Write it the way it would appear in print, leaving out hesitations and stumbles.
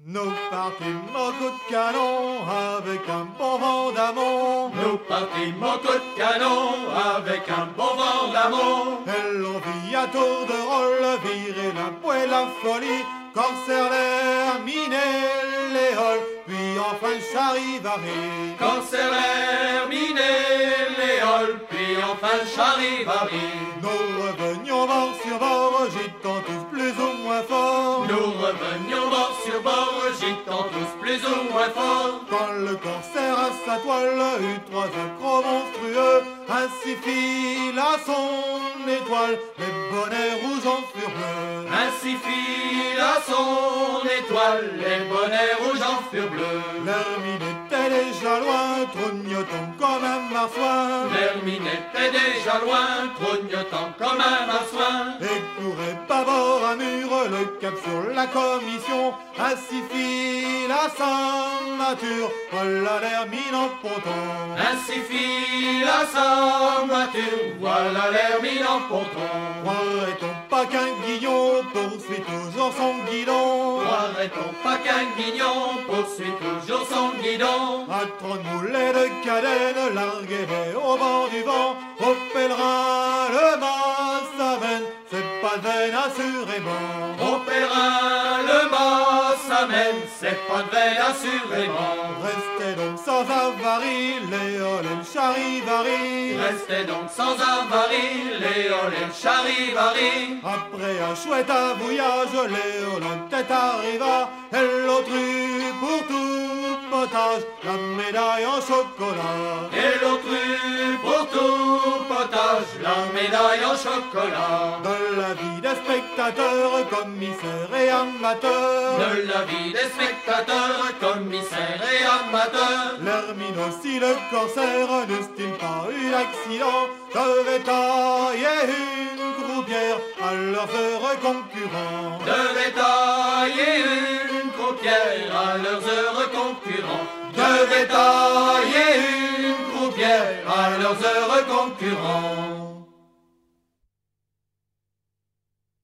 Nous partîmes au coup de canon avec un bon vent d'amont. Nous partîmes au coup de canon avec un bon vent d'amont. Et l'on vit à tour de rôle virer la poêle, la folie. Corsaire l'air, miner les halles, puis enfin charivari. Corsaire l'air, miner les halles, puis enfin charivari. Nous revenions bord sur bord, gitant tous plus ou moins fort. Nous revenions bord sur bord, gitant tous plus ou moins fort. Quand le corsaire à sa toile eut trois accros monstrueux, ainsi fit à son étoile, les bonnets rouges en furent bleus. Ainsi fit à son étoile, les bonnets rouges en furent bleus. L'hermine était déjà loin, trognotant comme un marsouin. L'hermine était déjà loin, trognotant comme un marsouin. Et courait bâbord à mur, le cap sur la commission. Ainsi fit la Saint-Mature, voilà l'hermine en ponton. Ainsi fit la Saint-Mature, voilà l'hermine en ponton. Croirait-on pas qu'un guillon poursuit toujours son guidon? Croirait-on pas qu'un guignon poursuit toujours son guidon? À 30 moulets de cadène largués au bord du vent, au pèlerin le mât s'amène, c'est pas de veine assurément. Au pèlerin le mât s'amène, c'est pas de veine assurément. Restez donc sans avarie, les halles et le charivari. Restez donc sans avarie, les halles et le charivari. Après un chouette avouillage, Léon en tête arriva, et l'autre eut pour tout potage la médaille en chocolat. Et l'autre eut pour tout potage la médaille en chocolat. De la vie des spectateurs, commissaires et amateurs, De la vie des spectateurs, commissaires et amateurs. l'hermine aussi le corsaire, n'eût-il pas eu l'accident, devait tailler une croupière à leurs heureux concurrents. Devait tailler une croupière à leurs heureux concurrents. Devait tailler une croupière à leurs heureux concurrents.